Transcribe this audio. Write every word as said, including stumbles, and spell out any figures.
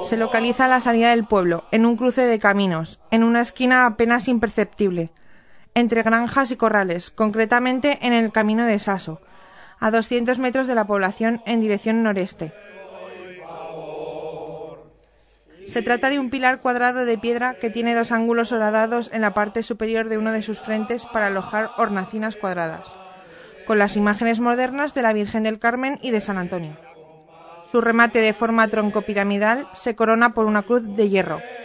Se localiza a la salida del pueblo, en un cruce de caminos, en una esquina apenas imperceptible, entre granjas y corrales, concretamente en el camino de Saso, a doscientos metros de la población en dirección noreste. Se trata de un pilar cuadrado de piedra que tiene dos ángulos horadados en la parte superior de uno de sus frentes para alojar hornacinas cuadradas, con las imágenes modernas de la Virgen del Carmen y de San Antonio. Su remate de forma troncopiramidal se corona por una cruz de hierro,